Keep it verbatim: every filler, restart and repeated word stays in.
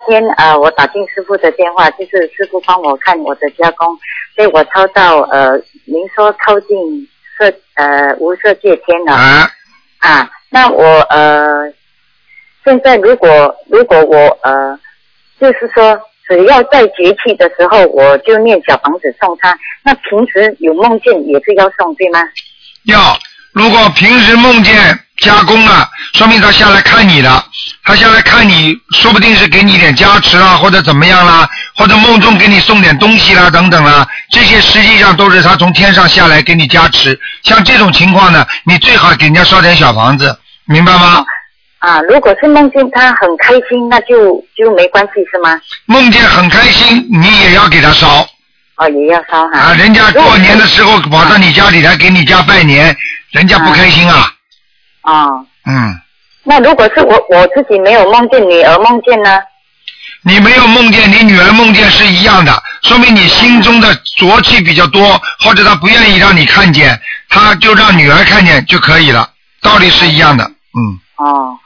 天呃，我打进师傅的电话，就是师傅帮我看我的家公，所以我抄到呃，您说靠近色呃无色界天了啊啊，那我呃现在如果如果我呃就是说只要在节气的时候我就念小房子送他，那平时有梦见也是要送对吗？ 要，如果平时梦见加工了，说明他下来看你了，他下来看你，说不定是给你点加持啦，或者怎么样啦，或者梦中给你送点东西啦，等等啦，这些实际上都是他从天上下来给你加持。像这种情况呢，你最好给人家烧点小房子，明白吗？ 啊，如果是梦见他很开心，那就就没关系是吗？ 梦见很开心，你也要给他烧。 哦，也要烧哈。 啊，人家过年的时候跑到你家里来给你家拜年，人家不开心啊。 哦。 嗯。 那如果是我我自己没有梦见，女儿梦见呢？ 你没有梦见，你女儿梦见是一样的，说明你心中的浊气比较多，或者他不愿意让你看见，他就让女儿看见就可以了，道理是一样的。嗯。 哦。